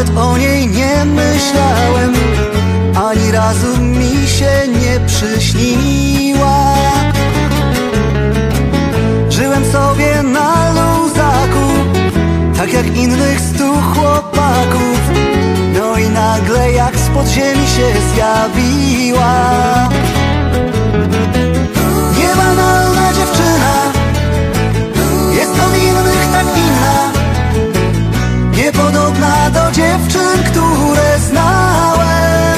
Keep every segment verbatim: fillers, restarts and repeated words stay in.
Nawet o niej nie myślałem, ani razu mi się nie przyśniła. Żyłem sobie na luzaku, tak jak innych stu chłopaków. No i nagle jak z podziemi się zjawiła niebanalna dziewczyna. Jest od innych tak inna, niepodobna do dziewczyn, które znałem.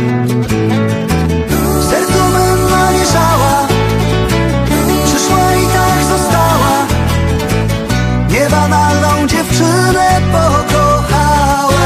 W sercu mym namieszała, przyszła i tak została. Niebanalną dziewczynę pokochałem.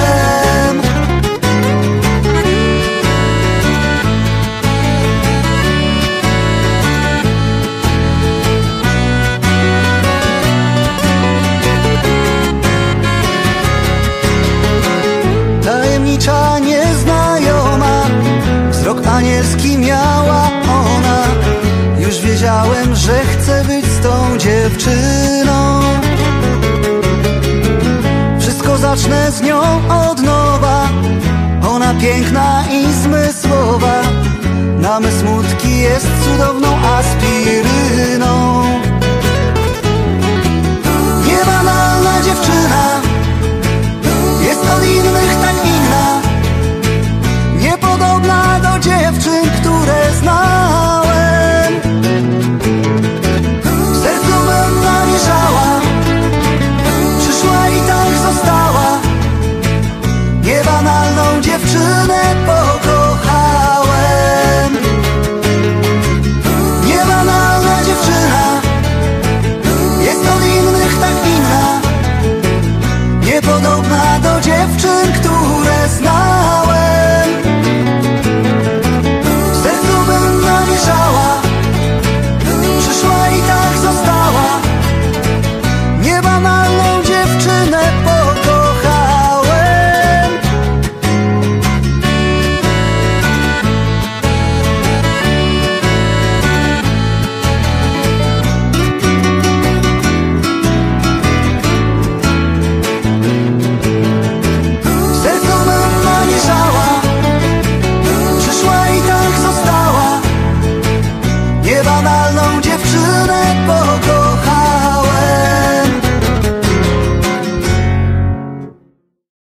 Tajemnicza, nieznajoma, wzrok anielski miała ona. Już wiedziałem, że chcę być z tą dziewczyną. Wszystko zacznę z nią od nowa. Ona piękna i zmysłowa, na me smutki jest cudowną aspiryną.